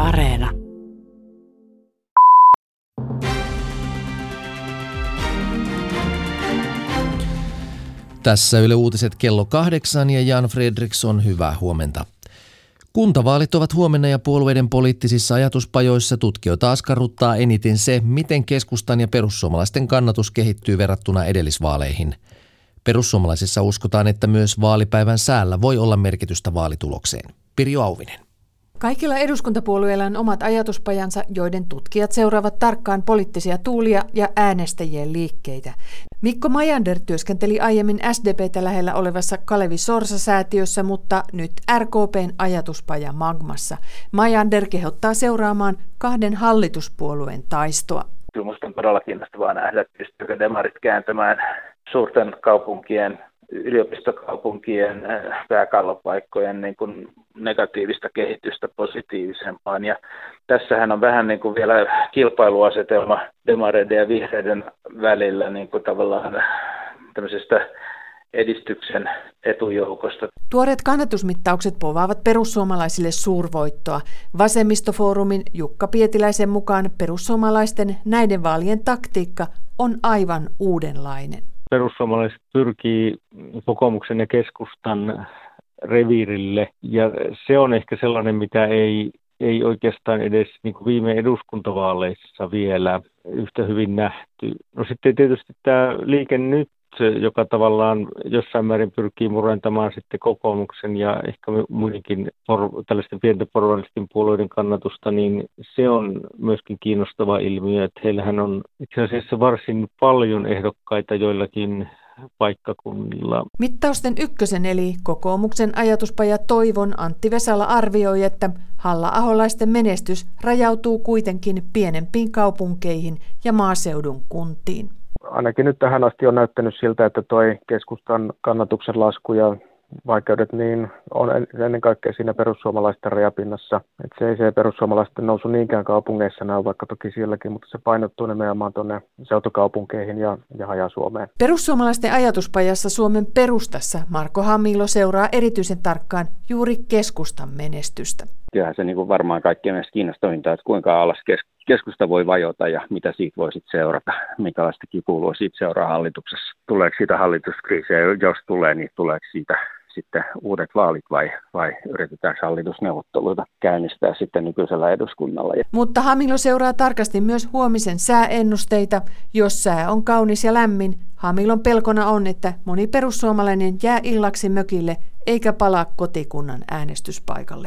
Areena. Tässä Yle Uutiset kello 8 ja Jan Fredriksson, hyvää huomenta. Kuntavaalit ovat huomenna ja puolueiden poliittisissa ajatuspajoissa tutkijoita askarruttaa eniten se, miten keskustan ja perussuomalaisten kannatus kehittyy verrattuna edellisvaaleihin. Perussuomalaisissa uskotaan, että myös vaalipäivän säällä voi olla merkitystä vaalitulokseen. Pirjo Auvinen. Kaikilla eduskuntapuolueilla on omat ajatuspajansa, joiden tutkijat seuraavat tarkkaan poliittisia tuulia ja äänestäjien liikkeitä. Mikko Majander työskenteli aiemmin SDP:tä lähellä olevassa Kalevi Sorsa-säätiössä, mutta nyt RKP:n ajatuspaja Magmassa. Majander kehottaa seuraamaan kahden hallituspuolueen taistoa. Kyllä minusta on todella kiinnostavaa nähdä, pystyykö demarit kääntämään suurten kaupunkien, yliopistokaupunkien pääkallopaikkojen niin kuin negatiivista kehitystä positiivisempaan. Ja tässähän on vähän niin kuin vielä kilpailuasetelma demareiden ja vihreiden välillä niin kuin tavallaan tämmöisestä edistyksen etujoukosta. Tuoreet kannatusmittaukset povaavat perussuomalaisille suurvoittoa. Vasemmistofoorumin Jukka Pietiläisen mukaan perussuomalaisten näiden vaalien taktiikka on aivan uudenlainen. Perussuomalaiset pyrkii kokoomuksen ja keskustan reviirille, ja se on ehkä sellainen, mitä ei oikeastaan edes niin kuin viime eduskuntavaaleissa vielä yhtä hyvin nähty. No sitten tietysti tämä Liike Nyt, joka tavallaan jossain määrin pyrkii murentamaan sitten kokoomuksen ja ehkä muidenkin tällaisten pienten porvaristin puolueiden kannatusta, niin se on myöskin kiinnostava ilmiö, että heillähän on itse asiassa varsin paljon ehdokkaita joillakin paikkakunnilla. Mittausten ykkösen eli kokoomuksen ajatuspaja Toivon Antti Vesala arvioi, että halla-aholaisten menestys rajautuu kuitenkin pienempiin kaupunkeihin ja maaseudun kuntiin. Ainakin nyt tähän asti on näyttänyt siltä, että toi keskustan kannatuksen lasku ja vaikeudet niin on ennen kaikkea siinä perussuomalaisten rajapinnassa. Että se ei se perussuomalaisten nousu niinkään kaupungeissa näy, vaikka toki sielläkin, mutta se painottuu nimenomaan tuonne seutukaupunkeihin ja Haja-Suomeen. Perussuomalaisten ajatuspajassa Suomen perustassa Marko Hamilo seuraa erityisen tarkkaan juuri keskustan menestystä. Kyllähän se niin varmaan kaikkein mielestä kiinnostavinta, että kuinka alas keskusta voi vajota ja mitä siitä voi sitten seurata, minkälaista kipuilua siitä seuraa hallituksessa. Tuleeko siitä hallituskriisiä, jos tulee, niin tuleeko siitä sitten uudet vaalit vai yritetään hallitusneuvotteluita käynnistää sitten nykyisellä eduskunnalla. Mutta Hamilo seuraa tarkasti myös huomisen sääennusteita. Jos sää on kaunis ja lämmin, Hamilon pelkona on, että moni perussuomalainen jää illaksi mökille eikä palaa kotikunnan äänestyspaikalle.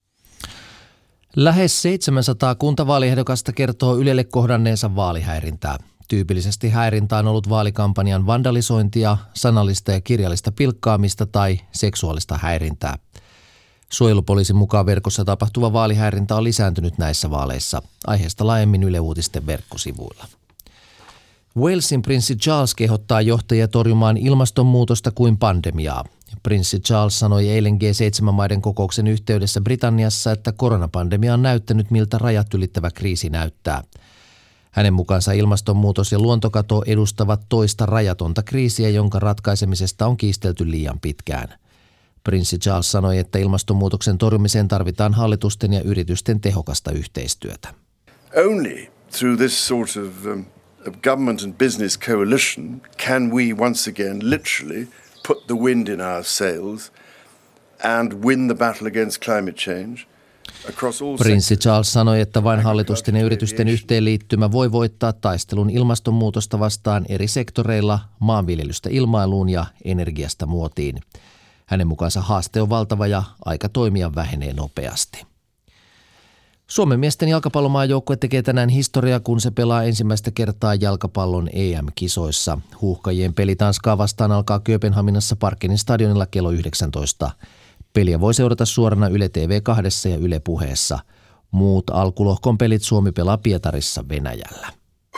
Lähes 700 kuntavaaliehdokasta kertoo Ylelle kohdanneensa vaalihäirintää. Tyypillisesti häirintä on ollut vaalikampanjan vandalisointia, sanallista ja kirjallista pilkkaamista tai seksuaalista häirintää. Suojelupoliisin mukaan verkossa tapahtuva vaalihäirintä on lisääntynyt näissä vaaleissa. Aiheesta laajemmin Yle Uutisten verkkosivuilla. Walesin prinssi Charles kehottaa johtajia torjumaan ilmastonmuutosta kuin pandemiaa. Prinssi Charles sanoi eilen G7-maiden kokouksen yhteydessä Britanniassa, että koronapandemia on näyttänyt, miltä rajat ylittävä kriisi näyttää. Hänen mukaansa ilmastonmuutos ja luontokato edustavat toista rajatonta kriisiä, jonka ratkaisemisesta on kiistelty liian pitkään. Prinssi Charles sanoi, että ilmastonmuutoksen torjumiseen tarvitaan hallitusten ja yritysten tehokasta yhteistyötä. Only through this sort of government and business coalition can we once again literally put the wind in our sails and win the battle against climate change. Prinssi Charles sanoi, että vain hallitusten ja yritysten yhteenliittymä voi voittaa taistelun ilmastonmuutosta vastaan eri sektoreilla, maanviljelystä ilmailuun ja energiasta muotiin. Hänen mukaansa haaste on valtava ja aika toimia vähenee nopeasti. Suomen miesten jalkapallomaajoukkue tekee tänään historiaa, kun se pelaa ensimmäistä kertaa jalkapallon EM-kisoissa. Huuhkajien peli Tanskaa vastaan alkaa Kööpenhaminassa Parkenin stadionilla kello 19. Peliä voi seurata suorana Yle TV2 ja Yle Puheessa. Muut alkulohkon pelit Suomi pelaa Pietarissa Venäjällä.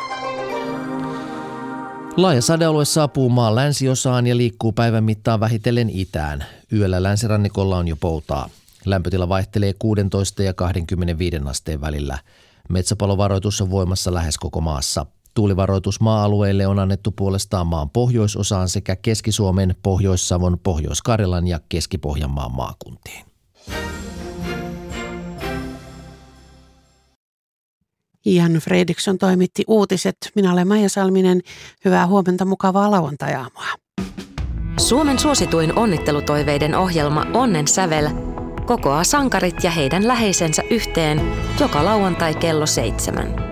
Laaja sadealue saapuu maan länsiosaan ja liikkuu päivän mittaan vähitellen itään. Yöllä länsirannikolla on jo poutaa. Lämpötila vaihtelee 16 ja 25 asteen välillä. Metsäpalovaroitus on voimassa lähes koko maassa. Tuulivaroitus maa-alueille on annettu puolestaan maan pohjoisosaan sekä Keski-Suomen, Pohjois-Savon, Pohjois-Karjalan ja Keski-Pohjanmaan maakuntiin. Jan Fredriksson toimitti uutiset. Minä olen Maija Salminen. Hyvää huomenta, mukavaa lauantai-aamua. Suomen suosituin onnittelutoiveiden ohjelma Onnen sävel kokoaa sankarit ja heidän läheisensä yhteen joka lauantai kello 7.